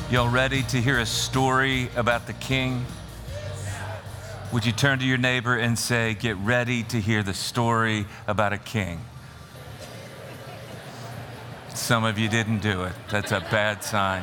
Y'all ready to hear a story about the King? Would you turn to your neighbor and say, get ready to hear the story about a king? Some of you didn't do it. That's a bad sign.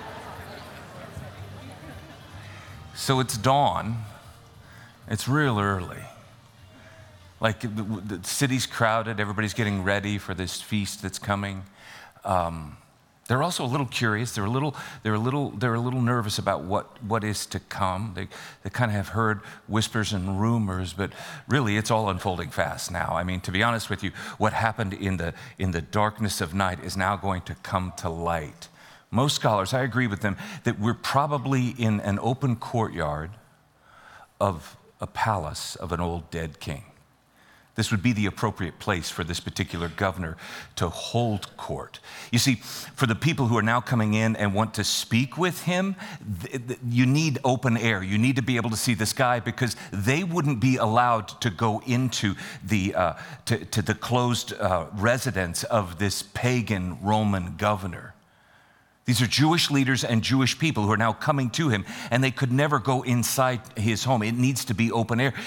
So it's dawn. It's real early. Like the city's crowded. Everybody's getting ready for this feast that's coming. They're also a little curious. They're a little nervous about what is to come. They kind of have heard whispers and rumors, but really it's all unfolding fast now. I mean, to be honest with you, what happened in the darkness of night is now going to come to light. Most scholars, I agree with them, that we're probably in an open courtyard of a palace of an old dead king. This would be the appropriate place for this particular governor to hold court. You see, for the people who are now coming in and want to speak with him, you need open air. You need to be able to see this guy because they wouldn't be allowed to go into the closed residence of this pagan Roman governor. These are Jewish leaders and Jewish people who are now coming to him, and they could never go inside his home. It needs to be open air.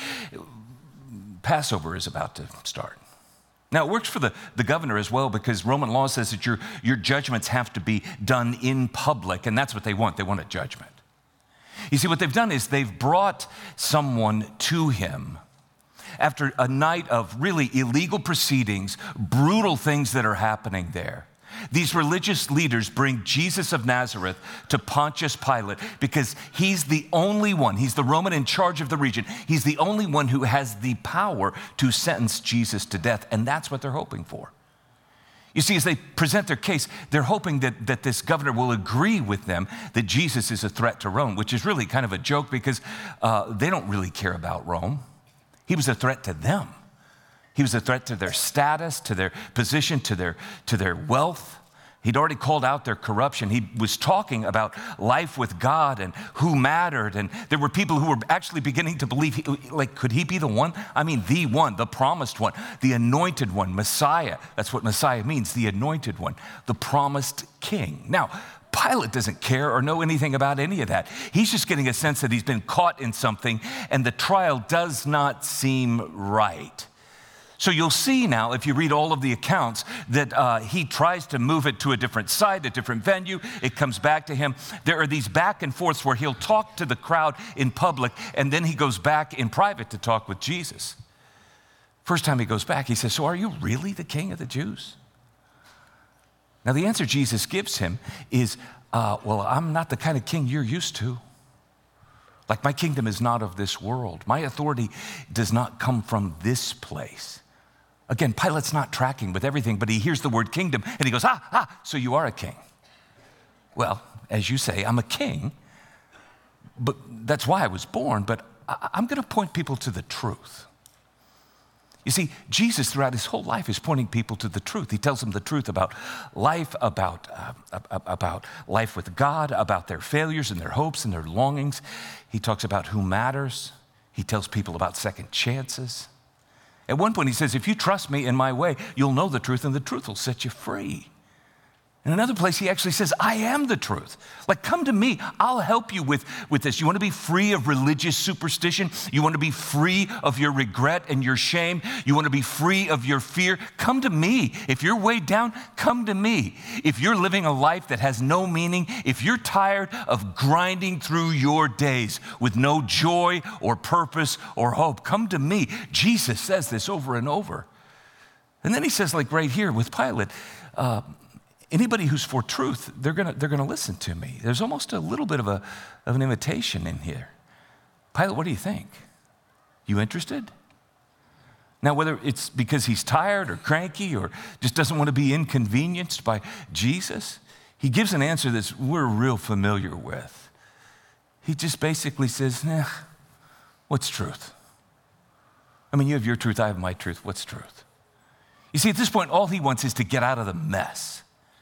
Passover is about to start. Now, it works for the governor as well because Roman law says that your judgments have to be done in public, and that's what they want. They want a judgment. You see, what they've done is they've brought someone to him after a night of really illegal proceedings, brutal things that are happening there. These religious leaders bring Jesus of Nazareth to Pontius Pilate because he's the only one, he's the Roman in charge of the region. He's the only one who has the power to sentence Jesus to death, and that's what they're hoping for. You see, as they present their case, they're hoping that this governor will agree with them that Jesus is a threat to Rome, which is really kind of a joke because they don't really care about Rome. He was a threat to them. He was a threat to their status, to their position, to their wealth. He'd already called out their corruption. He was talking about life with God and who mattered. And there were people who were actually beginning to believe, could he be the one? I mean, the one, the promised one, the anointed one, Messiah. That's what Messiah means, the anointed one, the promised king. Now, Pilate doesn't care or know anything about any of that. He's just getting a sense that he's been caught in something and the trial does not seem right. So you'll see now, if you read all of the accounts, that he tries to move it to a different site, a different venue. It comes back to him. There are these back and forths where he'll talk to the crowd in public, and then he goes back in private to talk with Jesus. First time he goes back, he says, so are you really the king of the Jews? Now the answer Jesus gives him is, well, I'm not the kind of king you're used to. Like my kingdom is not of this world. My authority does not come from this place. Again, Pilate's not tracking with everything, but he hears the word kingdom and he goes, so you are a king. Well, as you say, I'm a king, but that's why I was born, but I'm going to point people to the truth. You see, Jesus throughout his whole life is pointing people to the truth. He tells them the truth about life, about life with God, about their failures and their hopes and their longings. He talks about who matters. He tells people about second chances. At one point he says, if you trust me in my way, you'll know the truth and the truth will set you free. In another place, he actually says, I am the truth. Like, come to me. I'll help you with this. You want to be free of religious superstition? You want to be free of your regret and your shame? You want to be free of your fear? Come to me. If you're weighed down, come to me. If you're living a life that has no meaning, if you're tired of grinding through your days with no joy or purpose or hope, come to me. Jesus says this over and over. And then he says, like right here with Pilate, anybody who's for truth, they're gonna listen to me. There's almost a little bit of an invitation in here. Pilate, what do you think? You interested? Now, whether it's because he's tired or cranky or just doesn't want to be inconvenienced by Jesus, he gives an answer that we're real familiar with. He just basically says, what's truth? I mean, you have your truth, I have my truth. What's truth? You see, at this point, all he wants is to get out of the mess.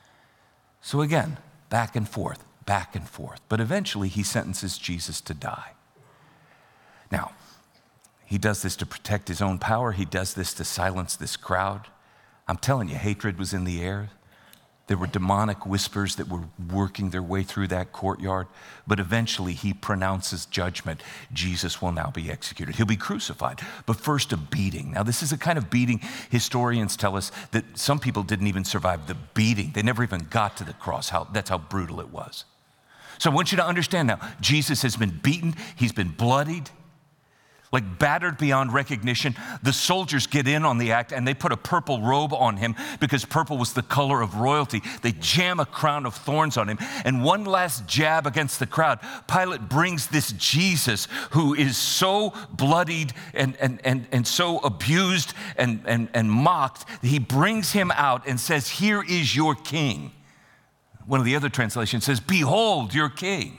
So again, back and forth. But eventually he sentences Jesus to die. Now, he does this to protect his own power. He does this to silence this crowd. I'm telling you, hatred was in the air. There were demonic whispers that were working their way through that courtyard, but eventually he pronounces judgment. Jesus will now be executed. He'll be crucified, but first a beating. Now, this is a kind of beating historians tell us that some people didn't even survive the beating. They never even got to the cross. That's how brutal it was. So I want you to understand now, Jesus has been beaten. He's been bloodied, like battered beyond recognition. The soldiers get in on the act and they put a purple robe on him because purple was the color of royalty. They jam a crown of thorns on him. And one last jab against the crowd, Pilate brings this Jesus who is so bloodied and so abused and mocked. He brings him out and says, "Here is your king." One of the other translations says, "Behold your king."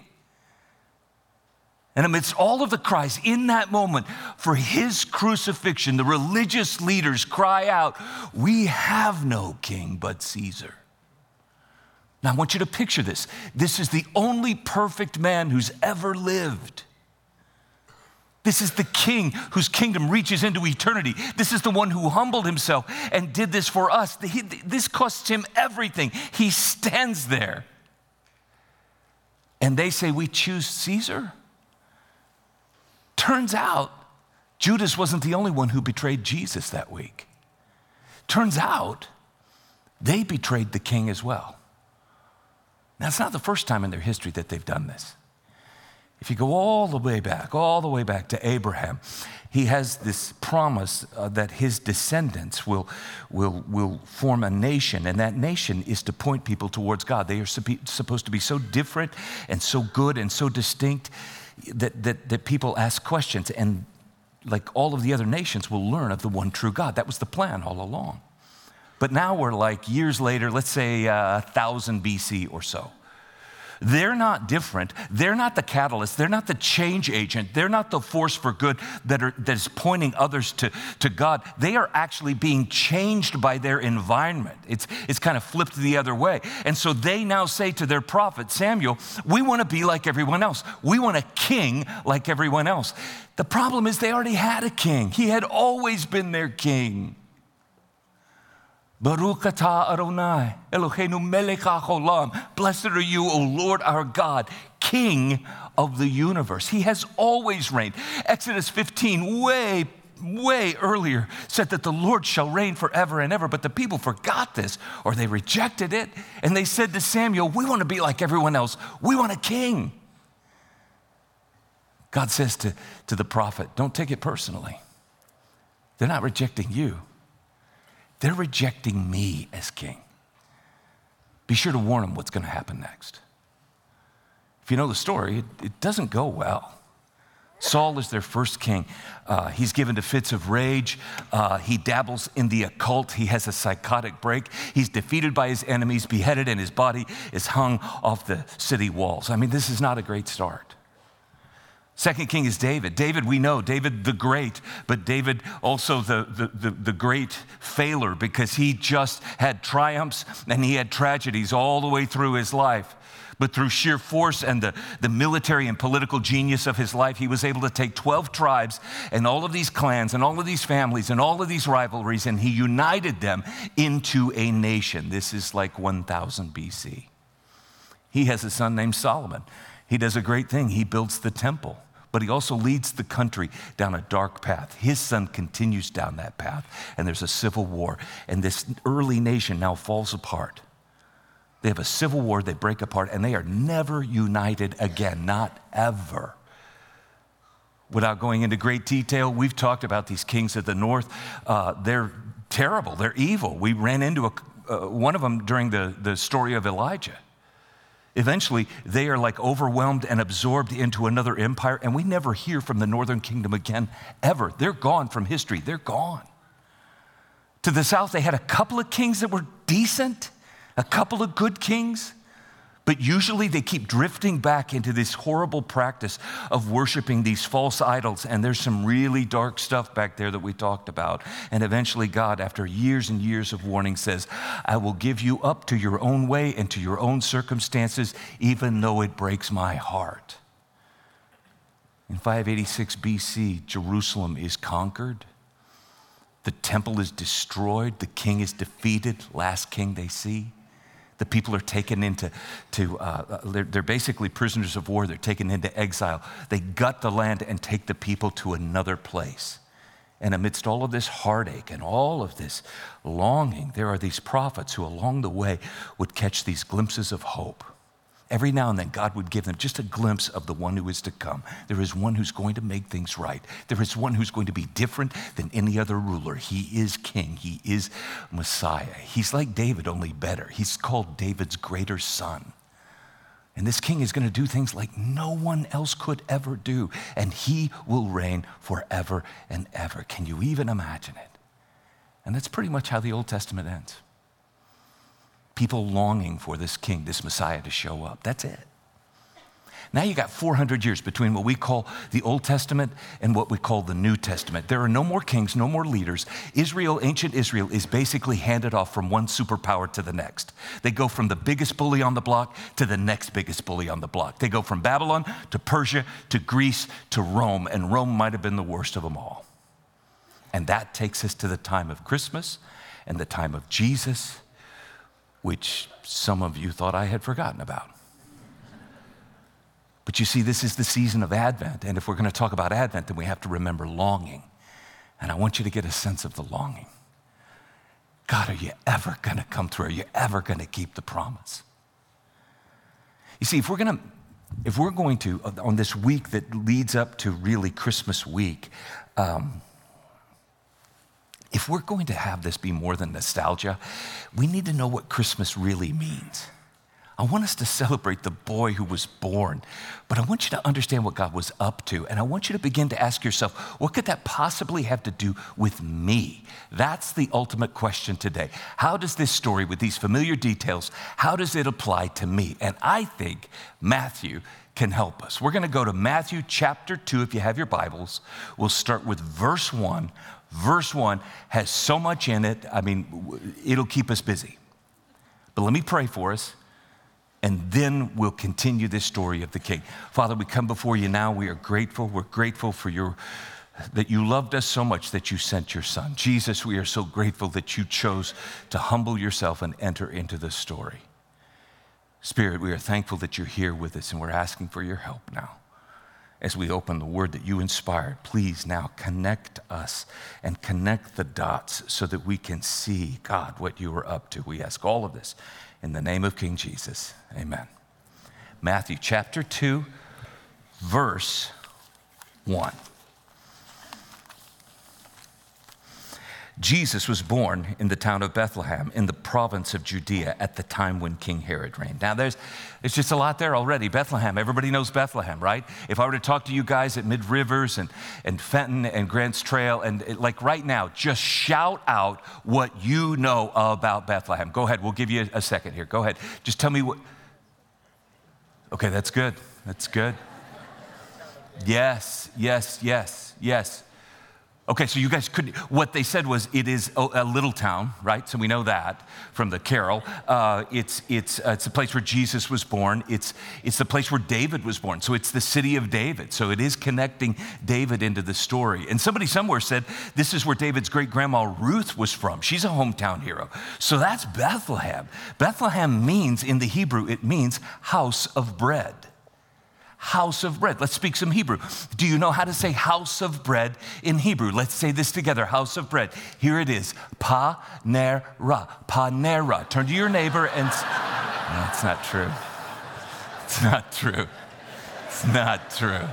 And amidst all of the cries in that moment for his crucifixion, the religious leaders cry out, "We have no king but Caesar." Now I want you to picture this. This is the only perfect man who's ever lived. This is the king whose kingdom reaches into eternity. This is the one who humbled himself and did this for us. This costs him everything. He stands there. And they say, "We choose Caesar." Turns out, Judas wasn't the only one who betrayed Jesus that week. Turns out, they betrayed the king as well. Now, it's not the first time in their history that they've done this. If you go all the way back to Abraham, he has this promise that his descendants will form a nation, and that nation is to point people towards God. They are supposed to be so different and so good and so distinct that people ask questions, and like all of the other nations will learn of the one true God. That was the plan all along. But now we're like years later, let's say 1000 BC or so. They're not different. They're not the catalyst. They're not the change agent. They're not the force for good that is pointing others to God. They are actually being changed by their environment. It's kind of flipped the other way. And so they now say to their prophet, Samuel, "We want to be like everyone else. We want a king like everyone else." The problem is they already had a king. He had always been their king. Baruch atah Adonai, Eloheinu melech haolam. Blessed are you, O Lord our God, King of the universe. He has always reigned. Exodus 15, way earlier, said that the Lord shall reign forever and ever. But the people forgot this, or they rejected it. And they said to Samuel, "We want to be like everyone else. We want a king." God says to the prophet, "Don't take it personally. They're not rejecting you. They're rejecting me as king. Be sure to warn them what's going to happen next." If you know the story, it doesn't go well. Saul is their first king. He's given to fits of rage. He dabbles in the occult. He has a psychotic break. He's defeated by his enemies, beheaded, and his body is hung off the city walls. I mean, this is not a great start. Second king is David. David, we know, David the Great, but David also the great failure, because he just had triumphs and he had tragedies all the way through his life. But through sheer force and the military and political genius of his life, he was able to take 12 tribes and all of these clans and all of these families and all of these rivalries, and he united them into a nation. This is like 1000 BC. He has a son named Solomon. He does a great thing. He builds the temple, but he also leads the country down a dark path. His son continues down that path, and there's a civil war, and this early nation now falls apart. They have a civil war, they break apart, and they are never united again, not ever. Without going into great detail, we've talked about these kings of the north. They're terrible, they're evil. We ran into one of them during the story of Elijah. Eventually, they are like overwhelmed and absorbed into another empire, and we never hear from the northern kingdom again, ever. They're gone from history. They're gone. To the south, they had a couple of kings that were decent, a couple of good kings, but usually they keep drifting back into this horrible practice of worshiping these false idols, and there's some really dark stuff back there that we talked about. And eventually God, after years and years of warning, says, "I will give you up to your own way and to your own circumstances, even though it breaks my heart." In 586 BC, Jerusalem is conquered. The temple is destroyed. The king is defeated, last king they see. The people are taken into, they're basically prisoners of war. They're taken into exile. They gut the land and take the people to another place. And amidst all of this heartache and all of this longing, there are these prophets who along the way would catch these glimpses of hope. Every now and then, God would give them just a glimpse of the one who is to come. There is one who's going to make things right. There is one who's going to be different than any other ruler. He is king. He is Messiah. He's like David, only better. He's called David's greater son. And this king is going to do things like no one else could ever do. And he will reign forever and ever. Can you even imagine it? And that's pretty much how the Old Testament ends. People longing for this king, this Messiah to show up. That's it. Now you got 400 years between what we call the Old Testament and what we call the New Testament. There are no more kings, no more leaders. Israel, ancient Israel, is basically handed off from one superpower to the next. They go from the biggest bully on the block to the next biggest bully on the block. They go from Babylon to Persia to Greece to Rome, and Rome might have been the worst of them all. And that takes us to the time of Christmas and the time of Jesus, which some of you thought I had forgotten about. But you see, this is the season of Advent, and if we're going to talk about Advent, then we have to remember longing. And I want you to get a sense of the longing. God, are you ever going to come through? Are you ever going to keep the promise? You see, if we're going to, on this week that leads up to really Christmas week, if we're going to have this be more than nostalgia, we need to know what Christmas really means. I want us to celebrate the boy who was born, but I want you to understand what God was up to, and I want you to begin to ask yourself, what could that possibly have to do with me? That's the ultimate question today. How does this story with these familiar details, how does it apply to me? And I think Matthew can help us. We're going to go to Matthew chapter 2, if you have your Bibles. We'll start with verse 1. Verse 1 has so much in it, it'll keep us busy. But let me pray for us, and then we'll continue this story of the King. Father, we come before you now. We are grateful. We're grateful for that you loved us so much that you sent your Son. Jesus, we are so grateful that you chose to humble yourself and enter into the story. Spirit, we are thankful that you're here with us, and we're asking for your help now. As we open the word that you inspired, please now connect us and connect the dots so that we can see, God, what you are up to. We ask all of this in the name of King Jesus. Amen. Matthew chapter 2, verse 1. Jesus was born in the town of Bethlehem in the province of Judea at the time when King Herod reigned. Now there's just a lot there already. Bethlehem, everybody knows Bethlehem, right? If I were to talk to you guys at Mid Rivers and Fenton and Grants Trail, and like right now, just shout out what you know about Bethlehem. Go ahead, we'll give you a second here. Go ahead, just tell me what. Okay, that's good, that's good. Yes. Okay, so you guys couldn't, what they said was it is a little town, right? So we know that from the carol. It's the place where Jesus was born. It's the place where David was born. So it's the city of David. So it is connecting David into the story. And somebody somewhere said this is where David's great-grandma Ruth was from. She's a hometown hero. So that's Bethlehem. Bethlehem means, in the Hebrew, it means house of bread. House of bread. Let's speak some Hebrew. Do you know how to say house of bread in Hebrew? Let's say this together, house of bread. Here it is, Panera, Panera. Turn to your neighbor and, no, it's not true. It's not true. It's not true.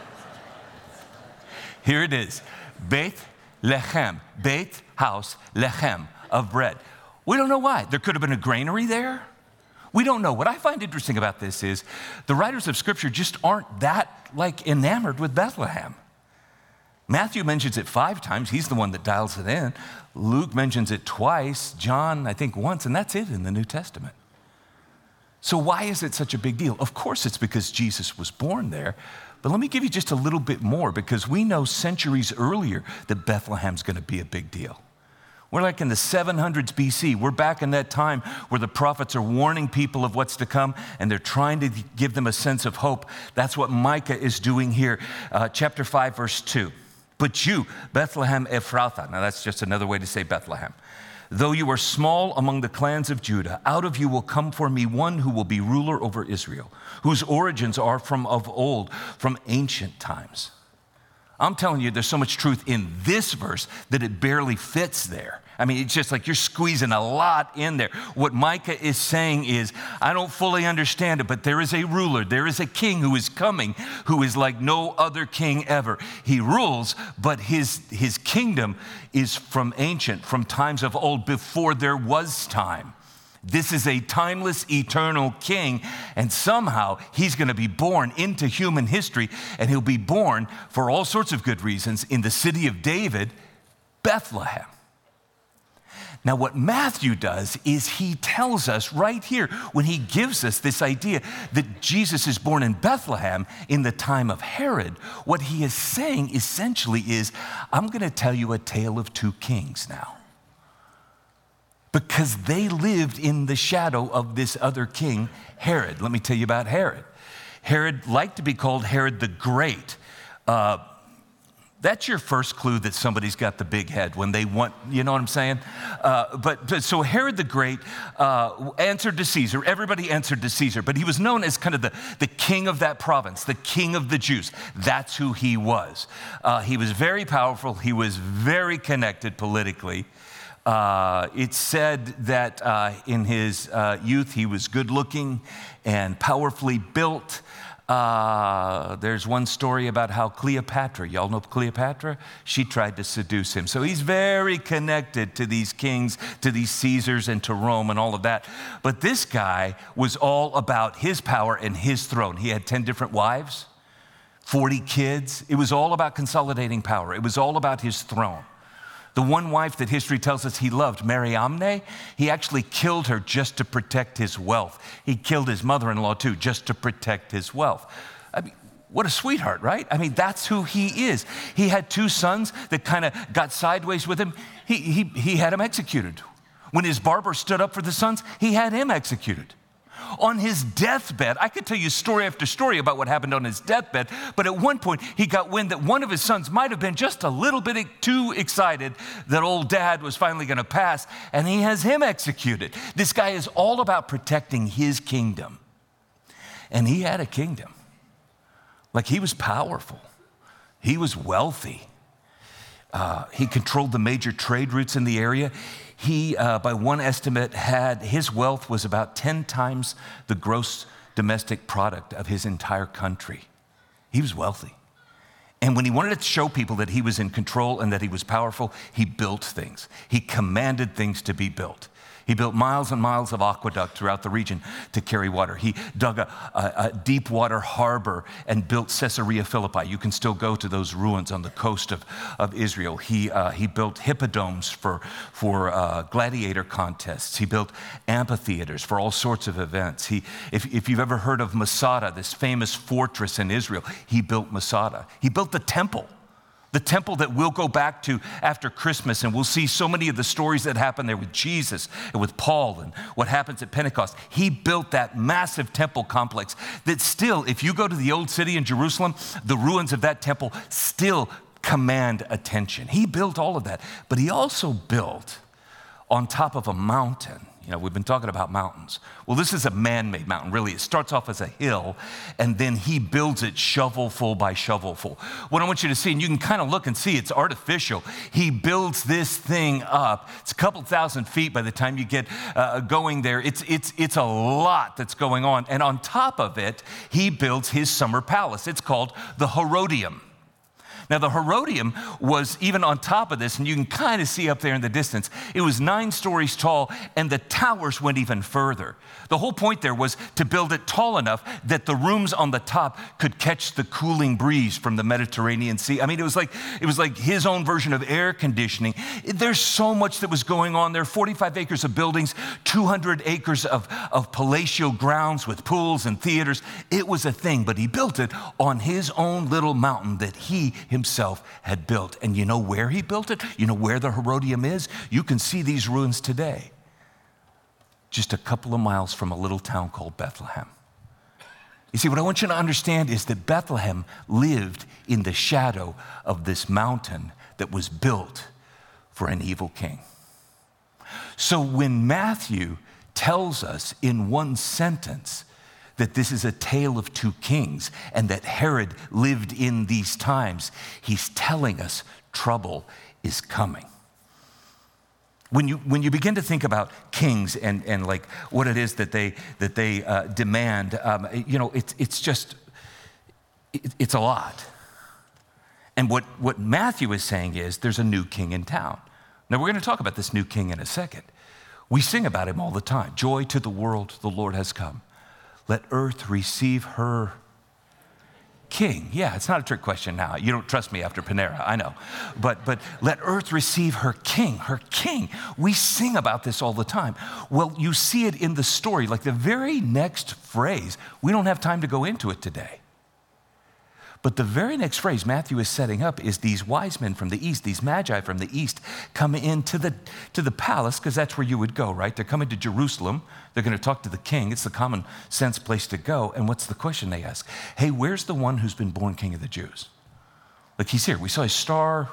Here it is, Beit Lechem, Beit, house, Lechem, of bread. We don't know why. There could have been a granary there. We don't know. What I find interesting about this is the writers of Scripture just aren't that enamored with Bethlehem. Matthew mentions it 5 times. He's the one that dials it in. Luke mentions it twice. John, I think, once, and that's it in the New Testament. So why is it such a big deal? Of course, it's because Jesus was born there. But let me give you just a little bit more, because we know centuries earlier that Bethlehem's going to be a big deal. We're like in the 700s BC. We're back in that time where the prophets are warning people of what's to come, and they're trying to give them a sense of hope. That's what Micah is doing here. Chapter 5, verse 2. But you, Bethlehem Ephrathah. Now that's just another way to say Bethlehem. though you are small among the clans of Judah, out of you will come for me one who will be ruler over Israel, whose origins are from of old, from ancient times. I'm telling you, there's so much truth in this verse that it barely fits there. I mean, it's just like you're squeezing a lot in there. What Micah is saying is, I don't fully understand it, but there is a ruler, there is a king who is coming, who is like no other king ever. He rules, but his kingdom is from ancient, from times of old, before there was time. This is a timeless, eternal king, and somehow he's going to be born into human history, and he'll be born for all sorts of good reasons in the city of David, Bethlehem. Now, what Matthew does is he tells us right here, when he gives us this idea that Jesus is born in Bethlehem in the time of Herod, what he is saying essentially is, I'm going to tell you a tale of two kings now. Because they lived in the shadow of this other king, Herod. Let me tell you about Herod. Herod liked to be called Herod the Great. That's your first clue that somebody's got the big head when they want, you know what I'm saying? But so Herod the Great answered to Caesar. Everybody answered to Caesar, but he was known as kind of the king of that province, the king of the Jews. That's who he was. He was very powerful. He was very connected politically. It's said that in his youth he was good looking and powerfully built. There's one story about how Cleopatra, y'all know Cleopatra? She tried to seduce him. So he's very connected to these kings, to these Caesars, and to Rome and all of that. But this guy was all about his power and his throne. He had 10 different wives, 40 kids. It was all about consolidating power. It was all about his throne. The one wife that history tells us he loved, Mariamne, he actually killed her just to protect his wealth. He killed his mother-in-law too, just to protect his wealth. I mean, what a sweetheart, right? I mean, that's who he is. He had 2 sons that kind of got sideways with him. He had them executed. When his barber stood up for the sons, he had him executed. On his deathbed, I could tell you story after story about what happened on his deathbed, but at one point he got wind that one of his sons might have been just a little bit too excited that old dad was finally going to pass, and he has him executed. This guy is all about protecting his kingdom. And he had a kingdom. Like, he was powerful. He was wealthy. He controlled the major trade routes in the area. He, by one estimate, his wealth was about 10 times the gross domestic product of his entire country. He was wealthy. And when he wanted to show people that he was in control and that he was powerful, he built things. He commanded things to be built. He built miles and miles of aqueduct throughout the region to carry water. He dug a deep water harbor and built Caesarea Philippi. You can still go to those ruins on the coast of Israel. He built hippodomes for gladiator contests. He built amphitheaters for all sorts of events. If you've ever heard of Masada, this famous fortress in Israel, he built Masada. He built the temple. The temple that we'll go back to after Christmas, and we'll see so many of the stories that happen there with Jesus and with Paul and what happens at Pentecost. He built that massive temple complex that still, if you go to the old city in Jerusalem, the ruins of that temple still command attention. He built all of that, but he also built on top of a mountain. You know, we've been talking about mountains. Well, this is a man-made mountain, really. It starts off as a hill, and then he builds it shovelful by shovelful. What I want you to see, and you can kind of look and see, it's artificial. He builds this thing up. It's a couple thousand feet by the time you get going there. It's a lot that's going on. And on top of it, he builds his summer palace. It's called the Herodium. Now, the Herodium was even on top of this, and you can kind of see up there in the distance. It was 9 stories tall, and the towers went even further. The whole point there was to build it tall enough that the rooms on the top could catch the cooling breeze from the Mediterranean Sea. I mean, it was like his own version of air conditioning. There's so much that was going on there. 45 acres of buildings, 200 acres of palatial grounds with pools and theaters. It was a thing, but he built it on his own little mountain that he himself had built. And you know where he built it? You know where the Herodium is? You can see these ruins today, just a couple of miles from a little town called Bethlehem. You see, what I want you to understand is that Bethlehem lived in the shadow of this mountain that was built for an evil king. So when Matthew tells us in one sentence that this is a tale of two kings and that Herod lived in these times, he's telling us trouble is coming. When you begin to think about kings and like what it is that they demand, it's a lot. And what Matthew is saying is there's a new king in town. Now we're going to talk about this new king in a second. We sing about him all the time. Joy to the world, the Lord has come. Let earth receive her king. Yeah, it's not a trick question now. You don't trust me after Panera, I know. But let earth receive her king, her king. We sing about this all the time. Well, you see it in the story, like the very next phrase. We don't have time to go into it today. But the very next phrase Matthew is setting up is these wise men from the east, these magi from the east, come into the palace, because that's where you would go, right? They're coming to Jerusalem. They're going to talk to the king. It's the common sense place to go. And what's the question they ask? Hey, where's the one who's been born king of the Jews? Like, he's here. We saw his star.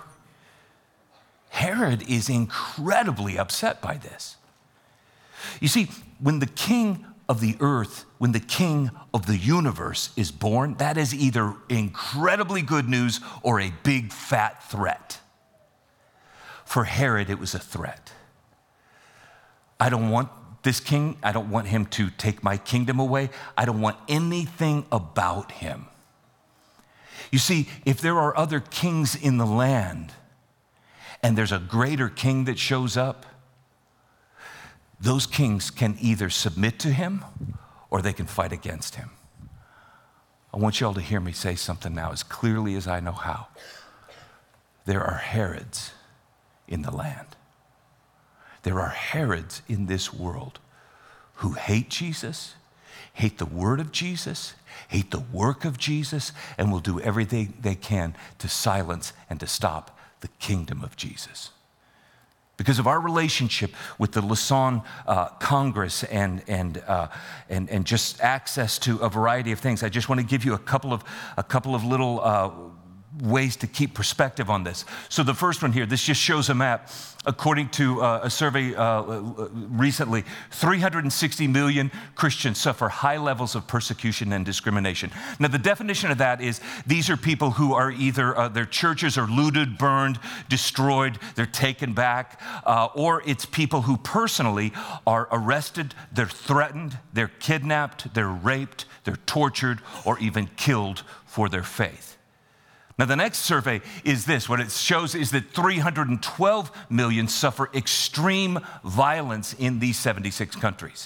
Herod is incredibly upset by this. You see, when the king of the earth, when the king of the universe is born, that is either incredibly good news or a big fat threat. For Herod, it was a threat. I don't want this king. I don't want him to take my kingdom away. I don't want anything about him. You see, if there are other kings in the land and there's a greater king that shows up, those kings can either submit to him or they can fight against him. I want you all to hear me say something now as clearly as I know how. There are Herods in the land. There are Herods in this world who hate Jesus, hate the word of Jesus, hate the work of Jesus, and will do everything they can to silence and to stop the kingdom of Jesus. Because of our relationship with the Lausanne Congress and just access to a variety of things, I just want to give you a couple of little ways to keep perspective on this. So the first one here, this just shows a map. According to a survey recently, 360 million Christians suffer high levels of persecution and discrimination. Now, the definition of that is these are people who are either their churches are looted, burned, destroyed, they're taken back, or it's people who personally are arrested, they're threatened, they're kidnapped, they're raped, they're tortured, or even killed for their faith. Now, the next survey is this. What it shows is that 312 million suffer extreme violence in these 76 countries.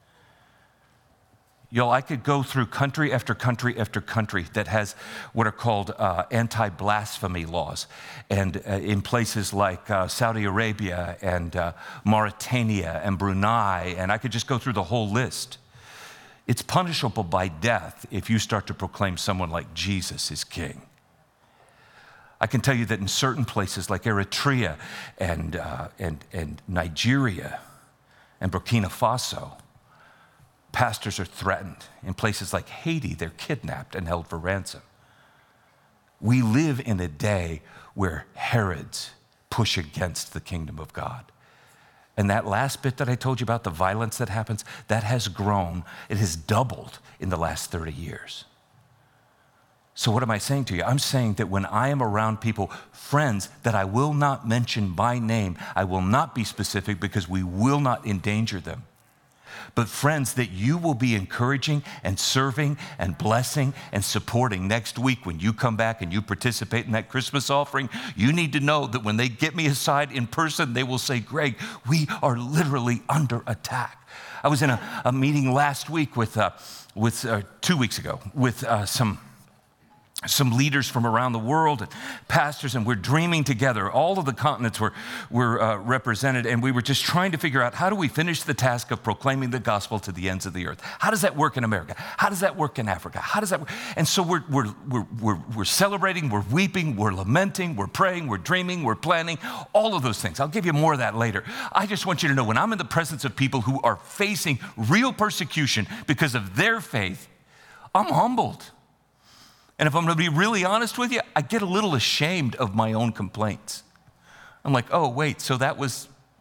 Y'all, I could go through country after country after country that has what are called anti-blasphemy laws. And in places like Saudi Arabia and Mauritania and Brunei, and I could just go through the whole list. It's punishable by death if you start to proclaim someone like Jesus is king. I can tell you that in certain places like Eritrea and Nigeria and Burkina Faso, pastors are threatened. In places like Haiti, they're kidnapped and held for ransom. We live in a day where Herods push against the kingdom of God. And that last bit that I told you about, the violence that happens, that has grown. It has doubled in the last 30 years. So what am I saying to you? I'm saying that when I am around people, friends that I will not mention by name, I will not be specific because we will not endanger them. But friends that you will be encouraging and serving and blessing and supporting next week when you come back and you participate in that Christmas offering, you need to know that when they get me aside in person, they will say, Greg, we are literally under attack. I was in a meeting last week with 2 weeks ago with some leaders from around the world and pastors, and we're dreaming together. All of the continents were represented, and we were just trying to figure out how do we finish the task of proclaiming the gospel to the ends of the earth? How does that work in America? How does that work in Africa? How does that work? And so we're celebrating, we're weeping, we're lamenting, we're praying, we're dreaming, we're planning, all of those things. I'll give you more of that later. I just want you to know when I'm in the presence of people who are facing real persecution because of their faith, I'm humbled. And if I'm going to be really honest with you, I get a little ashamed of my own complaints. I'm like, oh, wait, so that was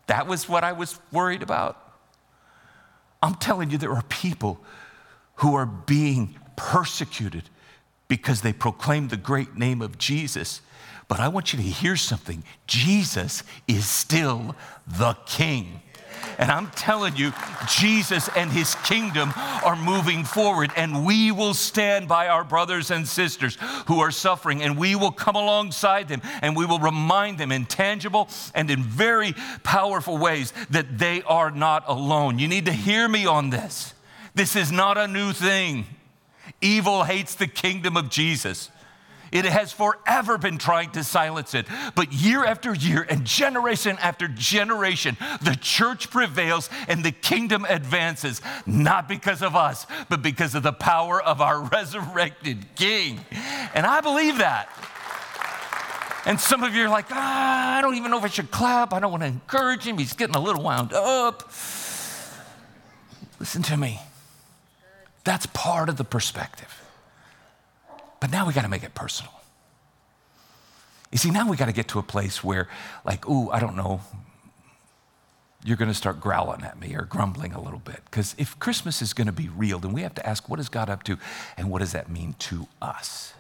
That was what I was worried about. I'm telling you, there are people who are being persecuted because they proclaim the great name of Jesus. But I want you to hear something. Jesus is still the King. And I'm telling you, Jesus and his kingdom are moving forward, and we will stand by our brothers and sisters who are suffering, and we will come alongside them, and we will remind them in tangible and in very powerful ways that they are not alone. You need to hear me on this. This is not a new thing. Evil hates the kingdom of Jesus. It has forever been trying to silence it. But year after year and generation after generation, the church prevails and the kingdom advances, not because of us, but because of the power of our resurrected King. And I believe that. And some of you are like, I don't even know if I should clap. I don't want to encourage him. He's getting a little wound up. Listen to me. That's part of the perspective. But now we got to make it personal. You see, now we got to get to a place where, like, ooh, I don't know, you're going to start growling at me or grumbling a little bit. Because if Christmas is going to be real, then we have to ask, what is God up to, and what does that mean to us?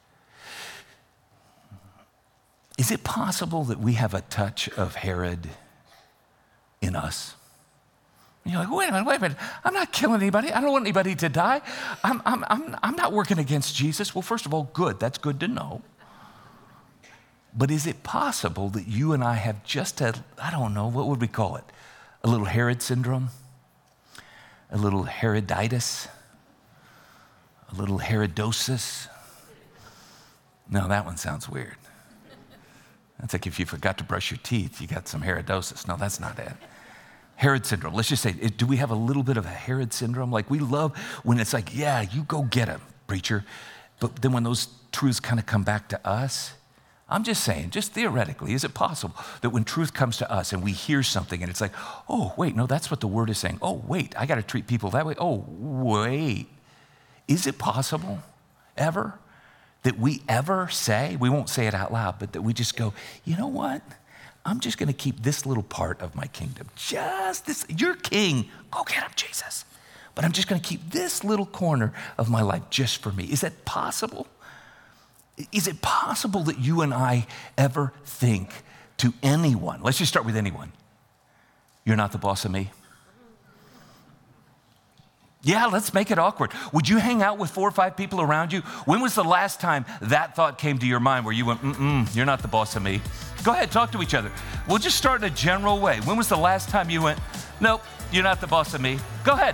Is it possible that we have a touch of Herod in us? And you're like, wait a minute. I'm not killing anybody. I don't want anybody to die. I'm not working against Jesus. Well, first of all, good. That's good to know. But is it possible that you and I have just a, I don't know, what would we call it? A little Herod syndrome? A little Heroditis? A little Herodosis? No, that one sounds weird. That's like if you forgot to brush your teeth, you got some Herodosis. No, that's not it. Herod syndrome. Let's just say, do we have a little bit of a Herod syndrome? Like we love when it's like, yeah, you go get him, preacher. But then when those truths kind of come back to us, I'm just saying, just theoretically, is it possible that when truth comes to us and we hear something and it's like, oh, wait, no, that's what the word is saying. Oh, wait, I got to treat people that way. Oh, wait. Is it possible ever that we ever say, we won't say it out loud, but that we just go, you know what? I'm just going to keep this little part of my kingdom. Just this. You're king. Go get him, Jesus. But I'm just going to keep this little corner of my life just for me. Is that possible? Is it possible that you and I ever think to anyone, let's just start with anyone, you're not the boss of me? Yeah, let's make it awkward. Would you hang out with 4 or 5 people around you? When was the last time that thought came to your mind where you went, you're not the boss of me? Go ahead, talk to each other. We'll just start in a general way. When was the last time you went, nope, you're not the boss of me? Go ahead.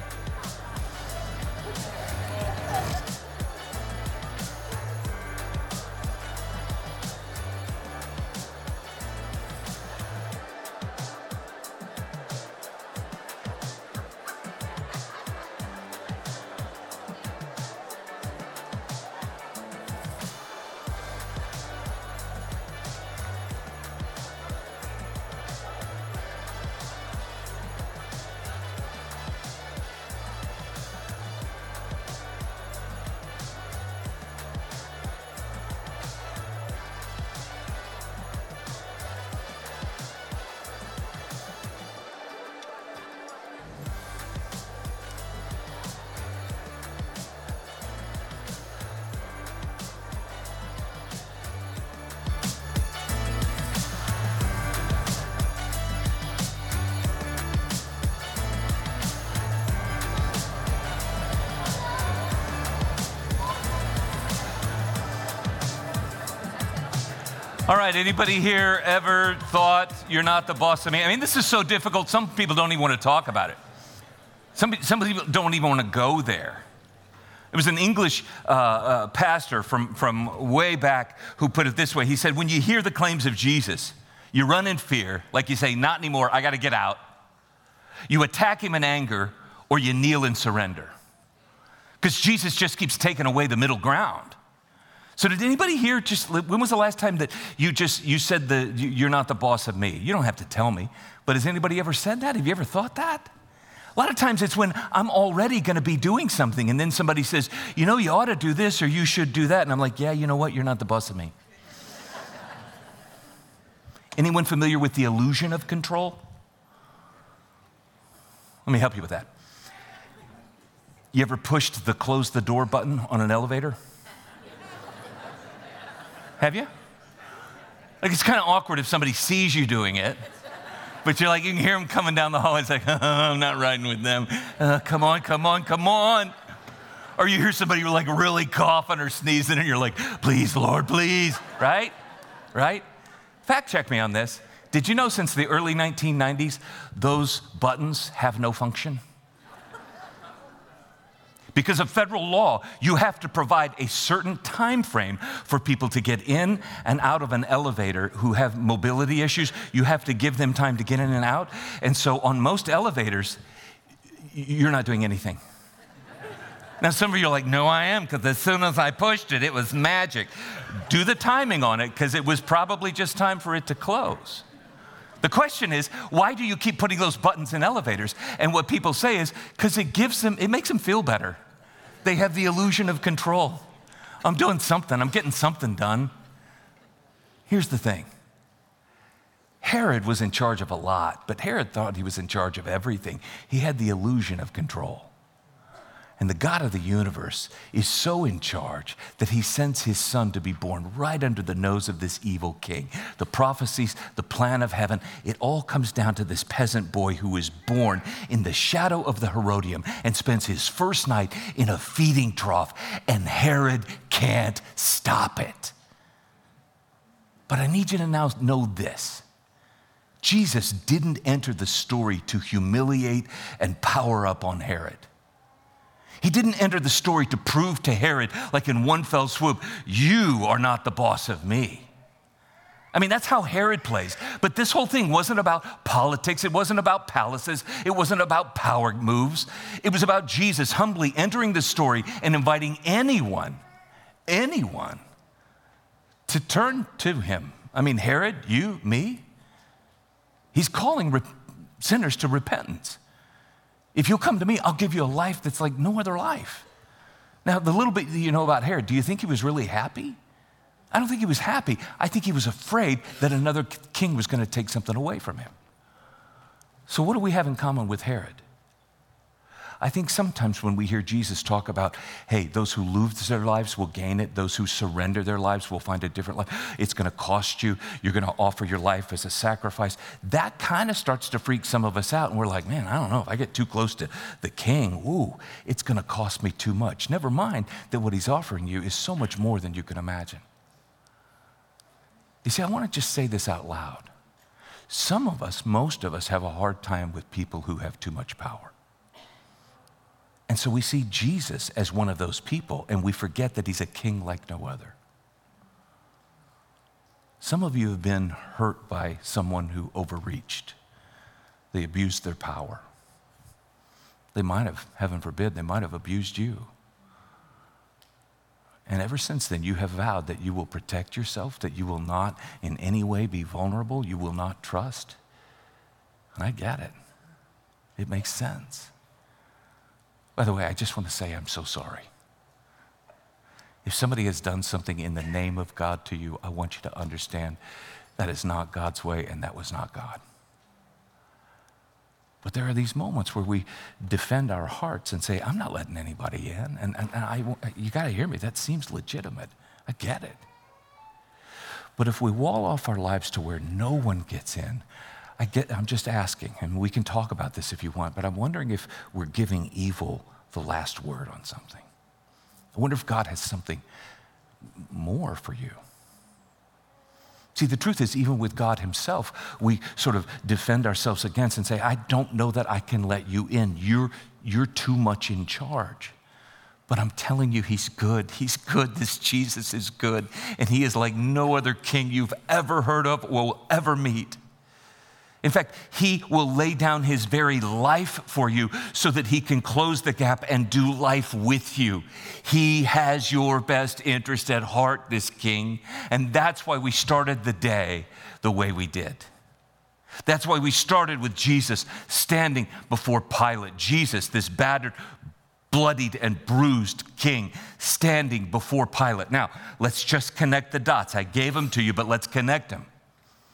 All right, anybody here ever thought you're not the boss of me? I mean, this is so difficult. Some people don't even want to talk about it. Some people don't even want to go there. There was an English pastor from way back who put it this way. He said, when you hear the claims of Jesus, you run in fear, like you say, not anymore, I got to get out. You attack him in anger, or you kneel in surrender. Because Jesus just keeps taking away the middle ground. So did anybody here when was the last time that you said you're not the boss of me? You don't have to tell me, but has anybody ever said that? Have you ever thought that? A lot of times it's when I'm already going to be doing something and then somebody says, you know, you ought to do this or you should do that. And I'm like, yeah, you know what? You're not the boss of me. Anyone familiar with the illusion of control? Let me help you with that. You ever pushed the close the door button on an elevator? Have you? Like, it's kind of awkward if somebody sees you doing it, but you're like, you can hear them coming down the hallway. It's like, I'm not riding with them. Come on, come on, come on. Or you hear somebody like really coughing or sneezing and you're like, please, Lord, please, right? Right? Fact check me on this. Did you know since the early 1990s, those buttons have no function? Because of federal law, you have to provide a certain time frame for people to get in and out of an elevator who have mobility issues. You have to give them time to get in and out. And so on most elevators, you're not doing anything. Now, some of you are like, no, I am, because as soon as I pushed it, it was magic. Do the timing on it, because it was probably just time for it to close. The question is, why do you keep putting those buttons in elevators? And what people say is, because it makes them feel better. They have the illusion of control. I'm doing something, I'm getting something done. Here's the thing. Herod was in charge of a lot, but Herod thought he was in charge of everything. He had the illusion of control. And the God of the universe is so in charge that he sends his son to be born right under the nose of this evil king. The prophecies, the plan of heaven, it all comes down to this peasant boy who is born in the shadow of the Herodium and spends his first night in a feeding trough, and Herod can't stop it. But I need you to now know this. Jesus didn't enter the story to humiliate and power up on Herod. He didn't enter the story to prove to Herod, like in one fell swoop, you are not the boss of me. I mean, that's how Herod plays. But this whole thing wasn't about politics. It wasn't about palaces. It wasn't about power moves. It was about Jesus humbly entering the story and inviting anyone to turn to him. I mean, Herod, you, me, he's calling sinners to repentance. If you'll come to me, I'll give you a life that's like no other life. Now, the little bit that you know about Herod, do you think he was really happy? I don't think he was happy. I think he was afraid that another king was going to take something away from him. So what do we have in common with Herod? I think sometimes when we hear Jesus talk about, hey, those who lose their lives will gain it. Those who surrender their lives will find a different life. It's going to cost you. You're going to offer your life as a sacrifice. That kind of starts to freak some of us out. And we're like, man, I don't know. If I get too close to the king, it's going to cost me too much. Never mind that what he's offering you is so much more than you can imagine. You see, I want to just say this out loud. Some of us, most of us, have a hard time with people who have too much power. And so we see Jesus as one of those people, and we forget that he's a king like no other. Some of you have been hurt by someone who overreached. They abused their power. They might have, heaven forbid, they might have abused you. And ever since then, you have vowed that you will protect yourself, that you will not in any way be vulnerable, you will not trust. And I get it. It makes sense. By the way, I just want to say I'm so sorry. If somebody has done something in the name of God to you, I want you to understand that is not God's way and that was not God. But there are these moments where we defend our hearts and say, I'm not letting anybody in. And you got to hear me, that seems legitimate. I get it. But if we wall off our lives to where no one gets in, I'm just asking, and we can talk about this if you want, but I'm wondering if we're giving evil the last word on something. I wonder if God has something more for you. See, the truth is, even with God himself, we sort of defend ourselves against and say, I don't know that I can let you in. You're too much in charge. But I'm telling you, he's good. He's good. This Jesus is good. And he is like no other king you've ever heard of or will ever meet. In fact, he will lay down his very life for you so that he can close the gap and do life with you. He has your best interest at heart, this king. And that's why we started the day the way we did. That's why we started with Jesus standing before Pilate. Jesus, this battered, bloodied, and bruised king standing before Pilate. Now, let's just connect the dots. I gave them to you, but let's connect them.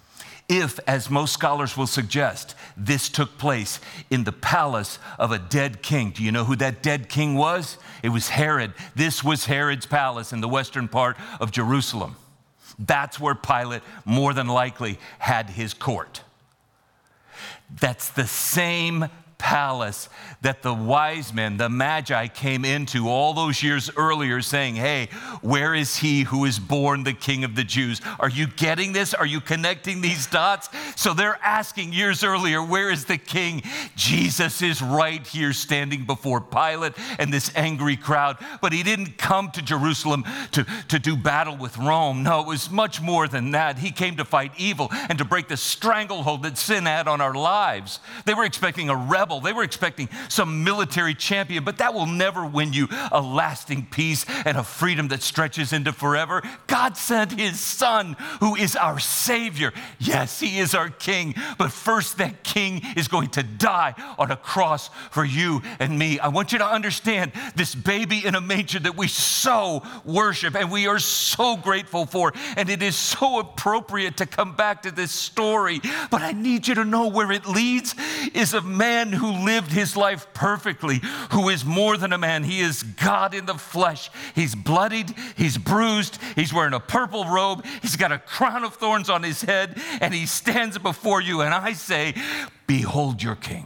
if, as most scholars will suggest, this took place in the palace of a dead king. Do you know who that dead king was? It was Herod. This was Herod's palace in the western part of Jerusalem. That's where Pilate more than likely had his court. That's the same palace that the wise men, the Magi, came into all those years earlier saying, hey, where is he who is born the King of the Jews? Are you getting this? Are you connecting these dots? So they're asking years earlier, where is the king? Jesus is right here standing before Pilate and this angry crowd. But he didn't come to Jerusalem to do battle with Rome. No, it was much more than that. He came to fight evil and to break the stranglehold that sin had on our lives. They were expecting a rebel. They were expecting some military champion, but that will never win you a lasting peace and a freedom that stretches into forever. God sent his son, who is our Savior. Yes, he is our King, but first that King is going to die on a cross for you and me. I want you to understand this baby in a manger that we so worship and we are so grateful for, and it is so appropriate to come back to this story, but I need you to know where it leads is a man who lived his life perfectly, who is more than a man. He is God in the flesh. He's bloodied, he's bruised, he's wearing a purple robe, he's got a crown of thorns on his head, and he stands before you, and I say, behold your King.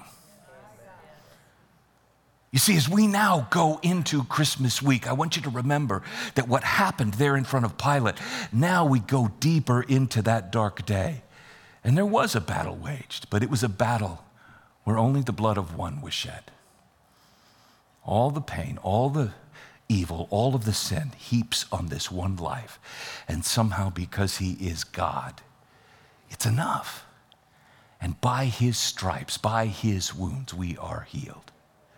You see, as we now go into Christmas week, I want you to remember that what happened there in front of Pilate, now we go deeper into that dark day. And there was a battle waged, but it was a battle where only the blood of one was shed. All the pain, all the evil, all of the sin heaps on this one life. And somehow, because he is God, it's enough. And by his stripes, by his wounds, we are healed.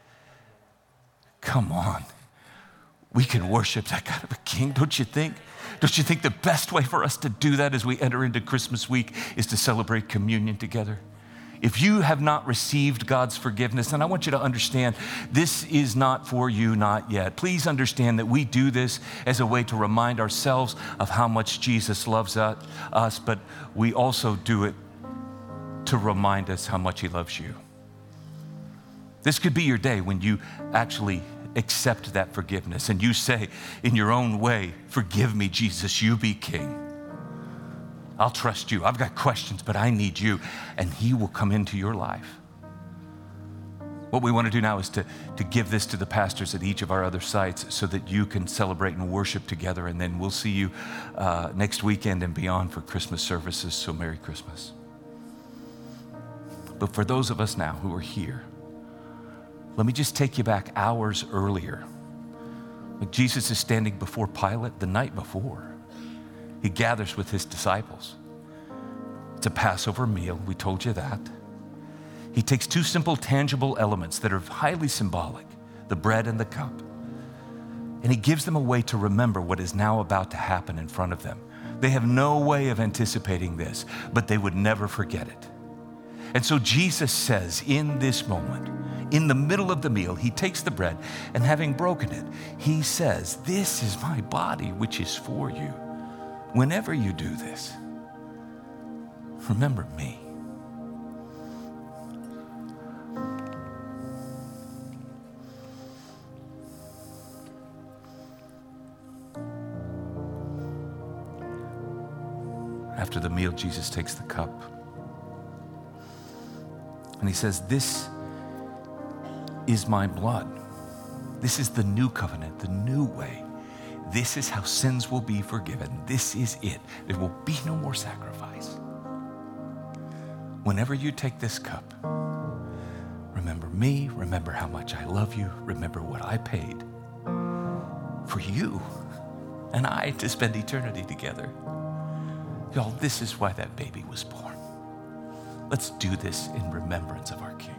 Come on. We can worship that kind of a king, don't you think? Don't you think the best way for us to do that as we enter into Christmas week is to celebrate communion together? If you have not received God's forgiveness, then I want you to understand this is not for you, not yet. Please understand that we do this as a way to remind ourselves of how much Jesus loves us, but we also do it to remind us how much he loves you. This could be your day when you actually accept that forgiveness and you say in your own way, forgive me, Jesus, you be king. I'll trust you. I've got questions, but I need you. And he will come into your life. What we want to do now is to give this to the pastors at each of our other sites so that you can celebrate and worship together. And then we'll see you next weekend and beyond for Christmas services. So Merry Christmas. But for those of us now who are here, let me just take you back hours earlier. Like Jesus is standing before Pilate the night before. He gathers with his disciples. It's a Passover meal, we told you that. He takes two simple, tangible elements that are highly symbolic, the bread and the cup, and he gives them a way to remember what is now about to happen in front of them. They have no way of anticipating this, but they would never forget it. And so Jesus says in this moment, in the middle of the meal, he takes the bread, and having broken it, he says, this is my body, which is for you. Whenever you do this, remember me. After the meal, Jesus takes the cup and he says, this is my blood. This is the new covenant, the new way. This is how sins will be forgiven. This is it. There will be no more sacrifice. Whenever you take this cup, remember me, remember how much I love you, remember what I paid for you and I to spend eternity together. Y'all, this is why that baby was born. Let's do this in remembrance of our King.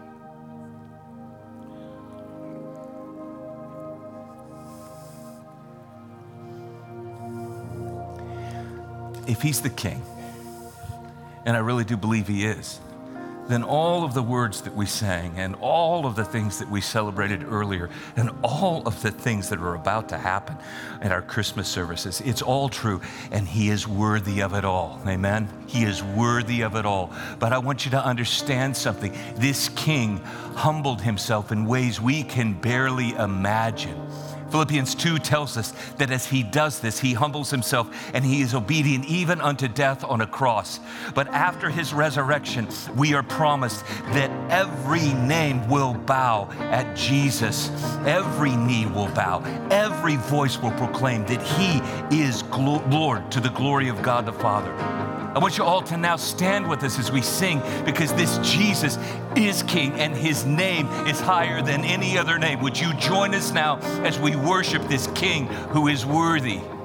If he's the king, and I really do believe he is, than all of the words that we sang and all of the things that we celebrated earlier and all of the things that are about to happen at our Christmas services. It's all true, and he is worthy of it all. Amen? He is worthy of it all. But I want you to understand something. This king humbled himself in ways we can barely imagine. Philippians 2 tells us that as he does this, he humbles himself and he is obedient even unto death on a cross. But after his resurrection, we are promised that every name will bow at Jesus. Every knee will bow. Every voice will proclaim that he is Lord, to the glory of God the Father. I want you all to now stand with us as we sing, because this Jesus is King and his name is higher than any other name. Would you join us now as we worship this King who is worthy?